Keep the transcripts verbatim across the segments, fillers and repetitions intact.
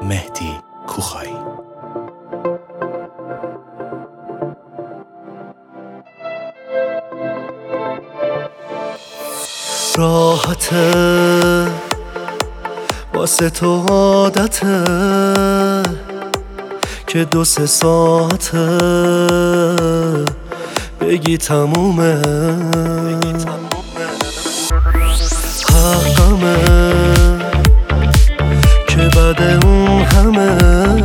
مهدی کوخایی. راحته واسه تو عادته که دو سه ساعته بگی تمومه، حقمه که بعد اون همه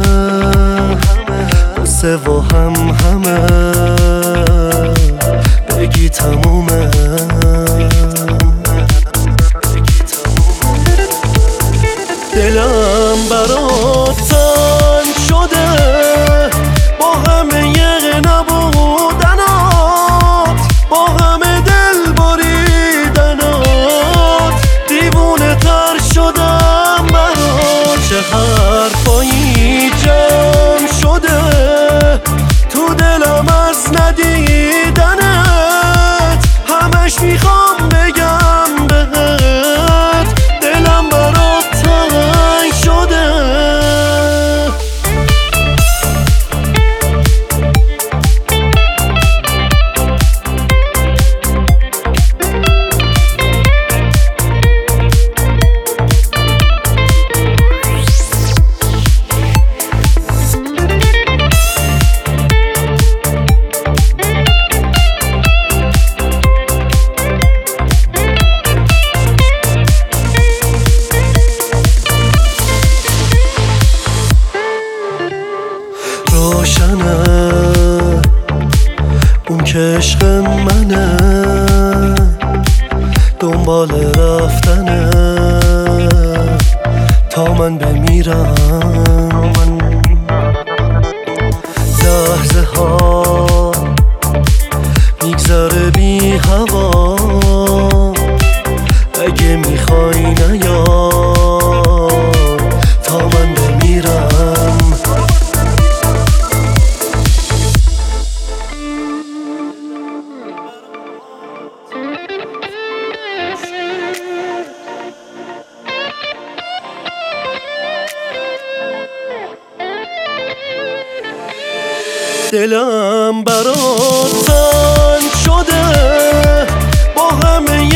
قصه و هم همه بگی تمومه. دلم برات تنگ شده با همه یه نبودنات، با همه دل بریدنات، دیوونه تر شدم برات. چه حرفایی جمع شده تو دلم از ندیدنت، همش میخوام بگم بهت دلم برات تنگ شده. روشنه اون که عشق منه، دنبال رفتنه تا من بمیرم. لحظه ها میگذره بی هوا، اگه میخوای نیا تا من بمیرم. دلم برات تنگ شده با همه